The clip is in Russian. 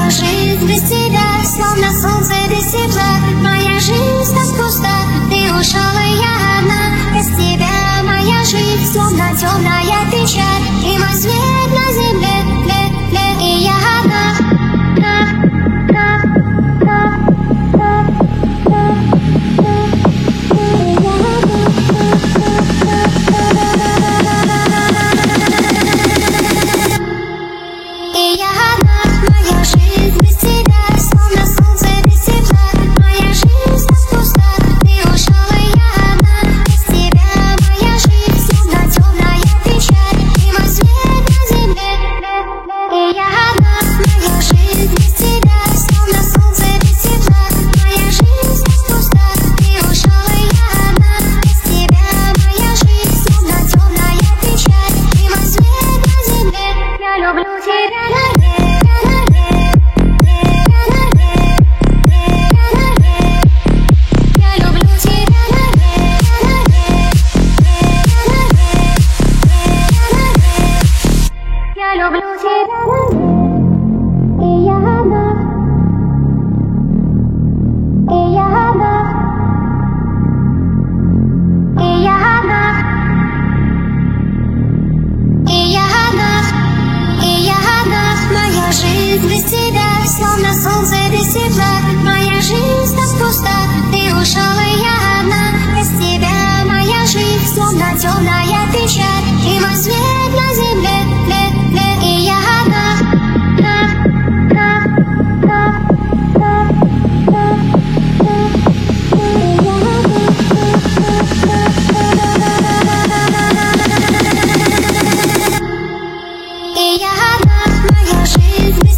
Моя жизнь без тебя, словно солнце без тепла. Моя жизнь так пуста, ты ушел, и я одна. Без тебя моя жизнь, словно темная печаль. И мой свет на земле, и я одна. Моя жизнь без тебя, словно солнце без тепла. Моя жизнь так пуста, ты ушел, и я одна. Без тебя моя жизнь, словно темная печаль. И мой свет на земле, и я одна. Моя жизнь без тебя, словно солнце без тепла. Моя жизнь так пуста, ты ушел, и я одна. Без тебя моя жизнь, словно темная печаль. И мой свет на земле, я люблю тебя. Люблю тебя, и я одна, и я одна, и я одна, и я одна, и я одна. Моя жизнь без тебя, словно солнце без тепла. Моя жизнь так пуста, ты ушел, и я одна. Без тебя моя жизнь, словно темная печаль. И мой свет на земле, и я одна. И я одна. Моя жизнь без